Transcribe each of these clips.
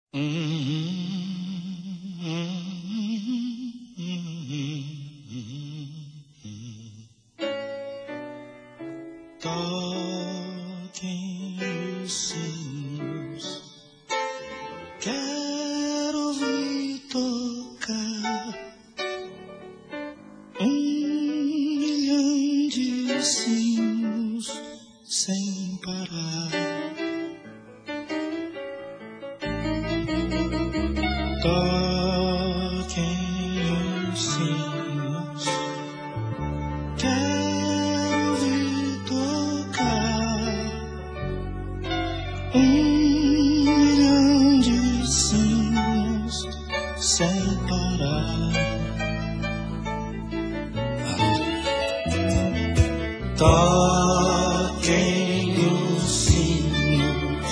Toquem os sinos, quero ouvir tocar 1.000.000 de sinos sem parar. Toquem os sinos, quero ouvir tocar 1.000.000 de sinos sem parar. Toquem os sinos,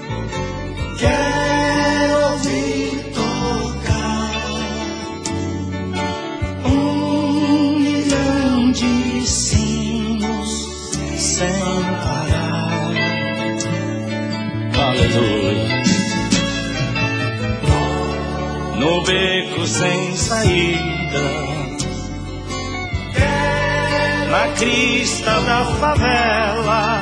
quero ouvir tocar 1.000.000 de sinos sem parar. Aleluia. No beco sem saída, na crista da favela,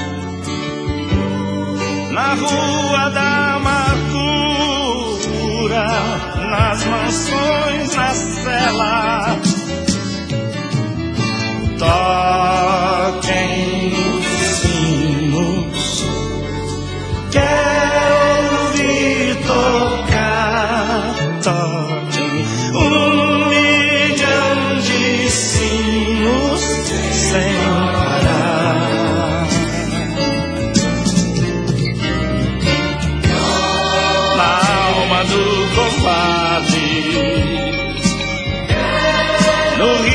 na rua da amargura, nas mansões, na cela. Toquem os sinos, quero ouvir tocar. Toquem 1.000.000 de sinos sem parar. Na alma do combate, no